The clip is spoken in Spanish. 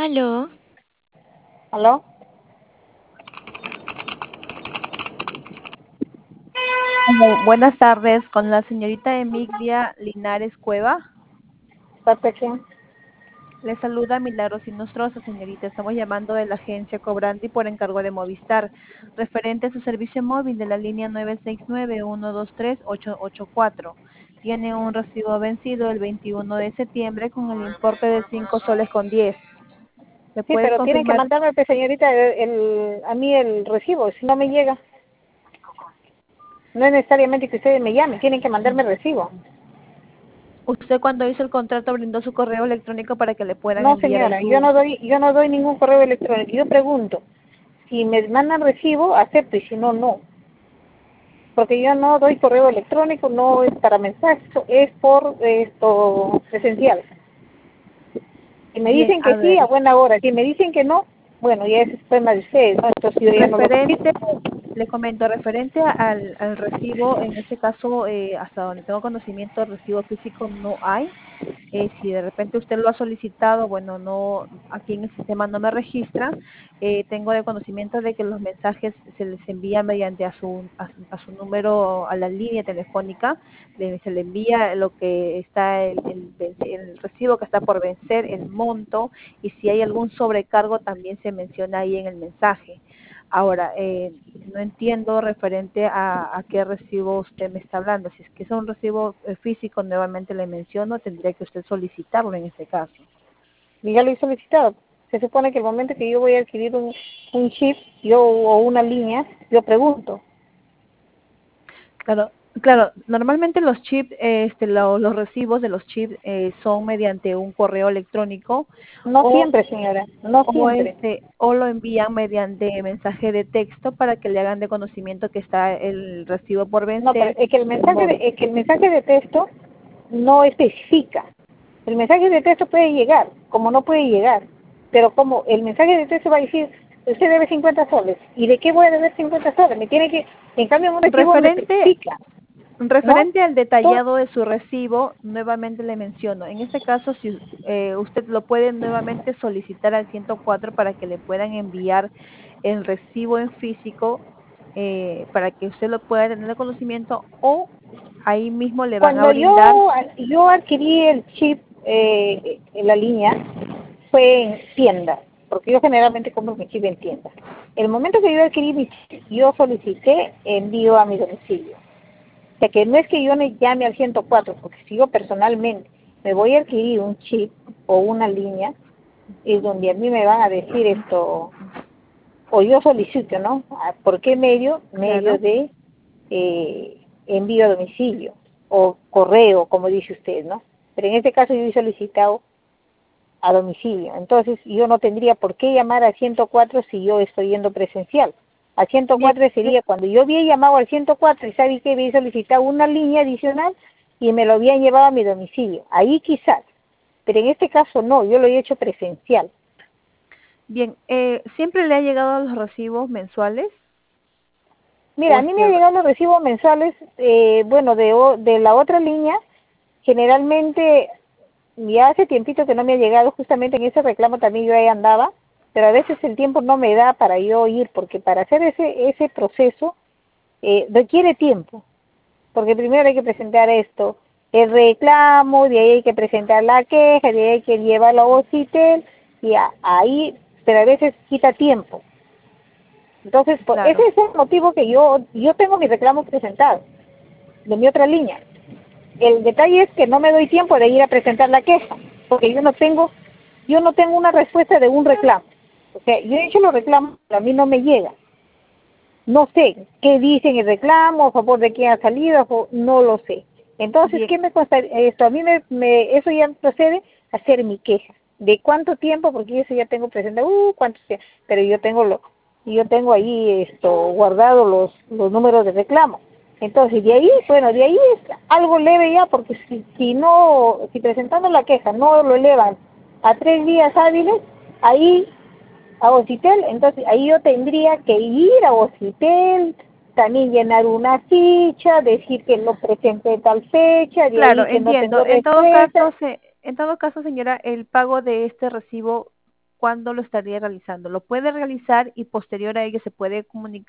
Aló, ¿Aló? Hola, buenas tardes, con la señorita Emigdia Linares Cueva. ¿Parte quién? Le saluda Milagros Inostroza, señorita. Estamos llamando de la agencia Cobrandi por encargo de Movistar, referente a su servicio móvil de la línea 969-123-884. Tiene un recibo vencido el 21 de septiembre con el importe de 5 soles con 10. ¿Me Sí, puede pero tienen que confirmar? mandarme, pues, señorita, a mí el recibo, si no me llega. No es necesariamente que ustedes me llamen, tienen que mandarme el recibo. ¿Usted cuando hizo el contrato brindó su correo electrónico para que le puedan No, enviar señora, su... yo no doy ningún correo electrónico. Yo pregunto, si me mandan recibo, acepto, y si no, no. Porque yo no doy correo electrónico, no es para mensajes, es por esto presencial. Si me Bien, dicen a que sí, a ver, buena hora. Si me dicen que no, bueno, ya es tema de ustedes, ¿no? Entonces yo ya no lo referente, pido. le comento, referente al recibo, en este caso, hasta donde tengo conocimiento, el recibo físico no hay. Si de repente usted lo ha solicitado, bueno, no, aquí en el sistema no me registra. Tengo de conocimiento de que los mensajes se les envía mediante a su número, a la línea telefónica, se le envía lo que está el recibo que está por vencer, el monto, y si hay algún sobrecargo también se menciona ahí en el mensaje. Ahora, no entiendo referente a qué recibo usted me está hablando. Si es que es un recibo físico, nuevamente le menciono, tendría que usted solicitarlo en este caso. Y ya lo he solicitado. Se supone que el momento que yo voy a adquirir un chip, o una línea, yo pregunto. Claro, claro, normalmente los chips, los recibos de los chips son mediante un correo electrónico No o siempre, señora, no siempre. o lo envían mediante mensaje de texto para que le hagan de conocimiento que está el recibo por No, pero vencer es que el el mensaje monto. es que el mensaje de texto no especifica. El mensaje de texto puede llegar, como no puede llegar. Pero como el mensaje de texto va a decir, usted debe 50 soles. ¿Y de qué voy a deber 50 soles? Me tiene que, en cambio en un recibo me Referente especifica, ¿no? Referente al Todo, detallado de su recibo, nuevamente le menciono, en este caso, si usted lo puede nuevamente solicitar al 104 para que le puedan enviar el recibo en físico, para que usted lo pueda tener de conocimiento, o ahí mismo le van a Cuando brindar. yo adquirí el chip en la línea, fue en tienda, porque yo generalmente compro mi chip en tienda. El momento que yo adquirí mi chip, yo solicité envío a mi domicilio. O sea que no es que yo me llame al 104, porque si yo personalmente me voy a adquirir un chip o una línea, es donde a mí me van a decir esto, o yo solicito, ¿no? ¿Por qué medio? Medio Claro. de envío a domicilio o correo, como dice usted, ¿no? Pero en este caso yo he solicitado a domicilio. Entonces yo no tendría por qué llamar al 104 si yo estoy yendo presencial. Al Bien, 104 sería cuando yo había llamado al 104 y sabía que había solicitado una línea adicional y me lo habían llevado a mi domicilio. Ahí quizás, pero en este caso no, yo lo he hecho presencial. bien, ¿siempre le ha llegado los recibos mensuales? Mira, ¿O a es mí me han que llegado los recibos mensuales, bueno, de la otra línea, generalmente ya hace tiempito que no me ha llegado, justamente en ese reclamo también yo ahí andaba, pero a veces el tiempo no me da para yo ir, porque para hacer ese proceso requiere tiempo, porque primero hay que presentar esto, el reclamo, de ahí hay que presentar la queja, de ahí hay que llevarlo a Ocitel, y ahí, pero a veces quita tiempo. Entonces, ese claro? es el motivo que yo tengo mi reclamo presentado, de mi otra línea. El detalle es que no me doy tiempo de ir a presentar la queja, porque yo no tengo una respuesta de un reclamo. O sea, yo he hecho los reclamos, pero a mí no me llega. No sé qué dice en el reclamo, a favor de quién ha salido, no lo sé. Entonces, Bien, ¿qué me consta esto? A mí eso ya procede a hacer mi queja. ¿De cuánto tiempo? Porque eso ya tengo presente, cuánto sea, pero yo tengo ahí guardado los números de reclamo. Entonces, de ahí, bueno, de ahí es algo leve ya, porque si presentando la queja no lo elevan a 3 días hábiles, ahí a Ocitel, entonces ahí yo tendría que ir a Ocitel, también llenar una ficha, decir que lo presenté tal fecha, de claro, ahí que no entiendo. tengo respuesta. En todo caso, señora, el pago de este recibo, cuándo lo estaría realizando. Lo puede realizar y posterior a ello se puede comunicar